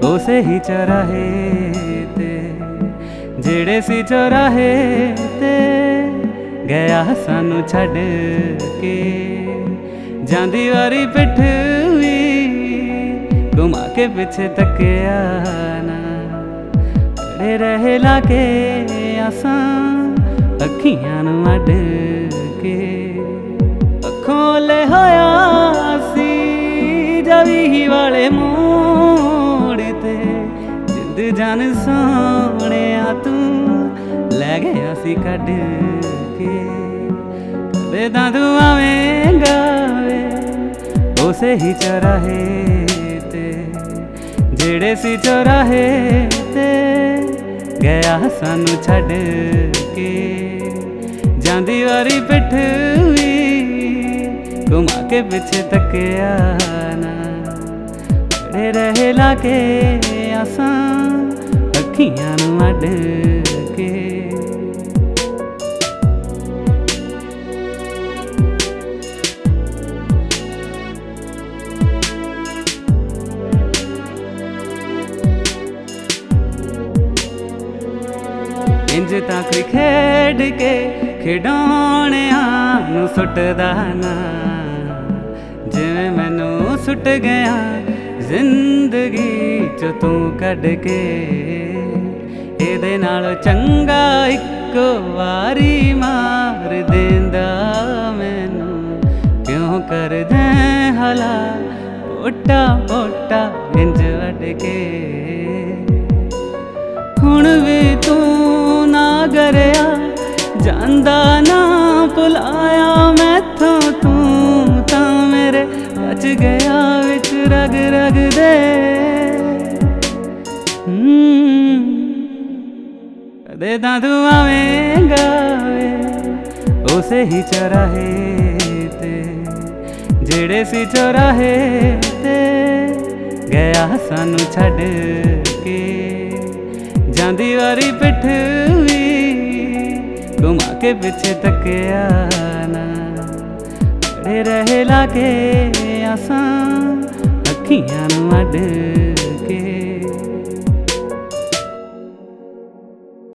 ਉਸੇ ਹੀ ਚੌਰਾਹੇ ਤੇ ਜਿਹੜੇ ਸੀ ਚੌਰਾਹੇ ਤੇ ਗਿਆ ਸਾਨੂੰ ਛੱਡ ਕੇ। ਜਾਂਦੀ ਵਾਰੀ ਪਿੱਠ ਵੀ ਘੁਮਾ ਕੇ ਪਿੱਛੇ ਤੱਕਿਆ ਨਾ, ਖੜੇ ਰਹੇ ਲਾ ਕੇ ਆਸਾਂ ਅੱਖੀਆਂ ਨੂੰ ਅੱਡ ਕੇ। ਅੱਖੋਂ ਲੈ ਹੋਇਆ ਸੀ ਜਵੀ ਵਾਲੇ ਮੋੜ ਤੇ, ਜਿੰਦ ਜਾਨ ਸੋਹਣਿਆ ਤੂੰ ਲੈ ਗਿਆ ਸੀ ਕੱਢ ਕੇ। ਕਦੇ ਤਾਂ ਤੂੰ ਆਵੇਂਗਾ ਵੇ ਉਸੇ ਹੀ ਚੌਰਾਹੇ ਤੇ ਜਿਹੜੇ ਸੀ ਚੌਰਾਹੇ ਤੇ ਗਿਆ ਸਾਨੂੰ ਛੱਡ ਕੇ। ਜਾਂਦੀ ਵਾਰੀ ਪਿੱਠ ਵੀ ਘੁਮਾ ਕੇ ਪਿੱਛੇ ਤੱਕਿਆ ਨਾ, ਖੜੇ ਰਹੇ ਲਾ ਕੇ ਆਸਾਂ ਅੱਖੀਆਂ ਨੂੰ ਅੱਡ ਕੇ। ਇੰਜ ਤਾਂ ਕੋਈ ਖੇਡ ਕੇ ਖਿਡੌਣਿਆਂ ਨੂੰ ਸੁੱਟਦਾ ਨਾ, ਜਿਵੇਂ ਮੈਨੂੰ ਸੁੱਟ ਗਿਆ ਜ਼ਿੰਦਗੀ ਚ ਤੂੰ ਕੱਢ ਕੇ। ਇਹਦੇ ਨਾਲੋਂ ਚੰਗਾ ਇੱਕੋ ਵਾਰੀ ਮਾਰ ਦੇਂਦਾ ਮੈਨੂੰ, ਕਿਉਂ ਕਰਦੇ ਹਲਾ ਪੋਟਾ ਪੋਟਾ ਇੰਜ ਵੱਢ ਕੇ। ਹੁਣ ਵੀ ਤੂੰ ਨਾ ਕਰਿਆ ਜਾਂਦਾ ਨਾ ਭੁਲਾਇਆ ਮੈਥੋਂ, ਤੂੰ ਤਾਂ ਮੇਰੇ ਬਚ ਗਿਆ ਵਿੱਚ ਰਗ ਰਗ ਦੇ। ਕਦੇ ਤਾਂ ਤੂੰ ਆਵੇਂਗਾ ਵੇ ਉਸੇ ਹੀ ਚੌਰਾਹੇ ਤੇ ਜਿਹੜੇ ਸੀ ਚੌਰਾਹੇ ਤੇ ਗਿਆ ਸਾਨੂੰ ਛੱਡ ਕੇ। ਜਾਂਦੀ ਵਾਰੀ ਪਿੱਠ ਵੀ ਘੁਮਾ ਕੇ ਪਿੱਛੇ ਤੱਕਿਆ ਨਾ, ਖੜੇ ਰਹੇ ਲਾ ਕੇ ਆਸਾਂ ਅੱਖੀਆਂ ਨੂੰ ਅੱਡ